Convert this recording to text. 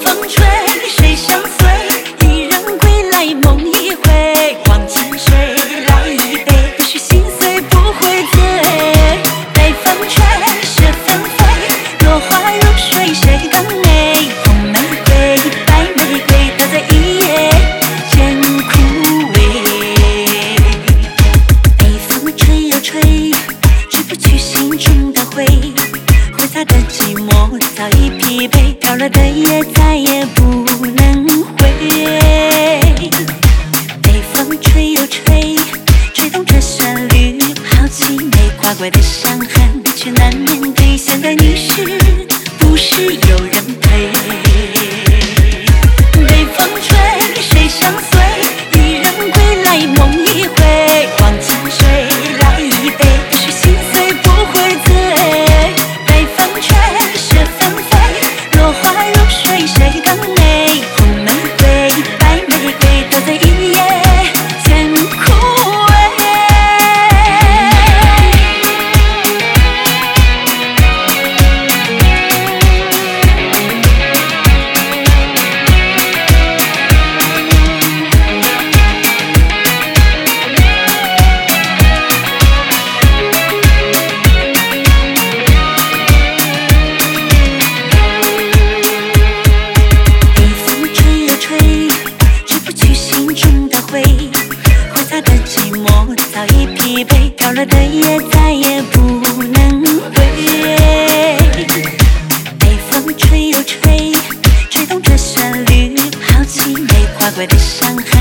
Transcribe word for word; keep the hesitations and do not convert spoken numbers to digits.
风吹，水相随，伊人归来梦一回。忘情水，来一杯，不许心碎不会醉。北风吹，雪纷飞，落花如水，谁更美？红玫瑰，白玫瑰，都在一夜间枯萎。北风吹又吹，吹不去心中的灰。挥洒的寂寞早已疲惫，飘落的夜再也不能回。北风吹又吹，吹动着旋律，好凄美，跨过的伤痕却难面对。现在你是不是有人陪？北风吹，水相随，伊人归来梦一回。忘情水，来一杯，不许心碎不会醉。北风吹，雪纷飞，落花如水，谁更美？红玫瑰，白玫瑰，都在一夜间枯萎。北风吹又吹，吹不去心中的灰。挥洒的寂寞早已疲惫，飘落的夜再也不能回。北风吹又吹，吹动着旋律，好凄美，跨过的伤痕